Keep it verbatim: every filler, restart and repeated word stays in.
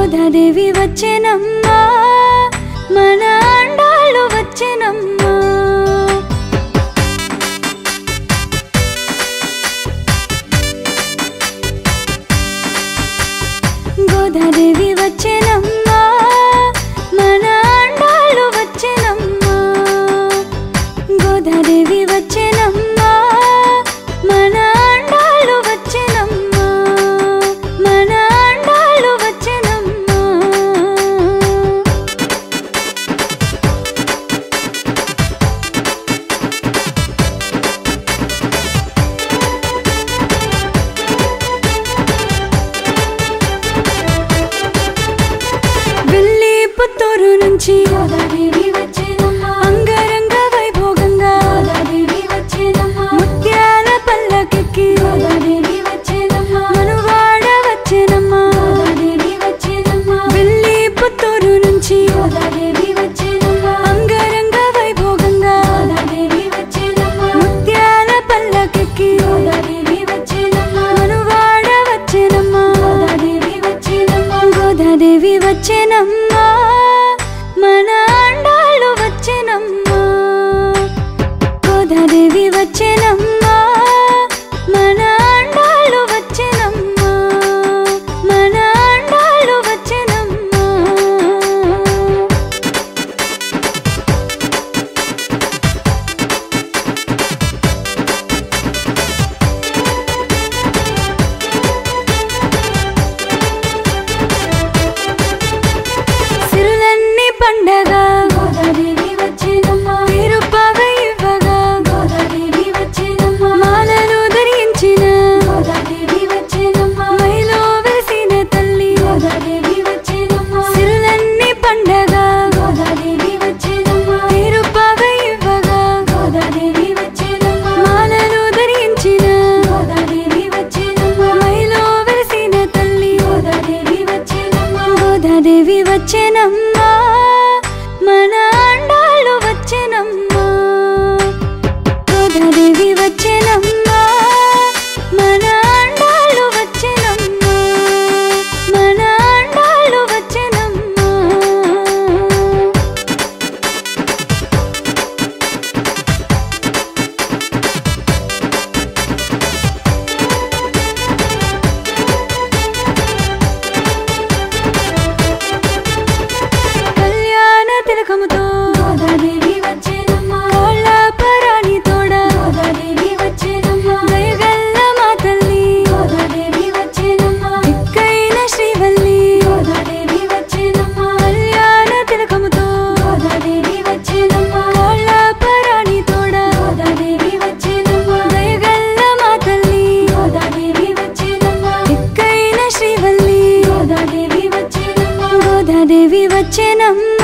గోదాదేవి వచ్చెనమ్మా, మన అండాలు వచ్చెనమ్మా. గోదాదేవి వచ్చెనమ్మా, మన అండాలు వచ్చెనమ్మా. గోదాదేవి వచ్చెనమ్మా, మన అండాలు వచ్చెనమ్మా. మన అండాలు వచ్చెనమ్మా. వెళ్ళి పుత్తూరు నుంచి గోదాదేవి వచ్చెనమ్మా, అంగరంగ వైభోగంగా గోదాదేవి వచ్చెనమ్మా. ముత్యాల పల్లకెక్కి గోదాదేవి వచ్చెనమ్మా, మనువాడ వచ్చెనమ్మా. గోదాదేవి వచ్చెనమ్మా. వెళ్ళి పుత్తూరు నుంచి గోదాదేవి వచ్చెనమ్మా, అంగరంగ వైభోగంగా గోదాదేవి వచ్చెనమ్మా. ముత్యాల పల్లకెక్కి గోదాదేవి వచ్చెనమ్మా, మనువాడ వచ్చెనమ్మా. గోదాదేవి వచ్చెనమ్మా. గోదాదేవి వచ్చెనమ్మా, మన అండాలు వచ్చెనమ్మా. గోదాదేవి వచ్చెనమ్మా, మన అండాలు వచ్చెనమ్మా. మన అండాలు వచ్చెనమ్మా. సిరులన్నీ పండగ గోదాదేవి వచ్చెనమ్మా, తిరుపవై ఇవ్వగా గోదాదేవి వచ్చెనమ్మా. మాలలు ధరించిన గోదాదేవి వచ్చెనమ్మా, మైలో వెలిసిన తల్లి గోదాదేవి వచ్చెనమ్మా. సిరులన్నీ పండగ గోదాదేవి వచ్చెనమ్మా, తిరుపవై ఇవ్వగా గోదాదేవి వచ్చెనమ్మా. మాలలు ధరించిన గోదాదేవి వచ్చెనమ్మా, మైలో వెలిసిన తల్లి గోదాదేవి వచ్చెనమ్మా. గోదాదేవి వచ్చెనమ్మా, మన అండాలు వచ్చెనమ్మా. గోదాదేవి వచ్చెనమ్మా, మన అండాలు వచ్చెనమ్మా. మన అండాలు వచ్చెనమ్మా. కళ్యాణ తిలకముతో గోదాదేవి వచ్చెనమ్మా, కాళ్ళ పరాణి తోడ గోదాదేవి వచ్చెనమ్మా. దయగల్ల మా తల్లి గోదాదేవి వచ్చెనమ్మా, దిక్కైన శ్రీవల్లి గోదాదేవి వచ్చెనమ్మా. కళ్యాణ తిలకముతో గోదాదేవి వచ్చెనమ్మా, కాళ్ళ పరాణి తోడ గోదాదేవి వచ్చెనమ్మా. దయగల్ల మా తల్లి గోదాదేవి వచ్చెనమ్మా, దిక్కైన శ్రీవల్లి గోదాదేవి వచ్చెనమ్మా. గోదాదేవి వచ్చెనమ్మా,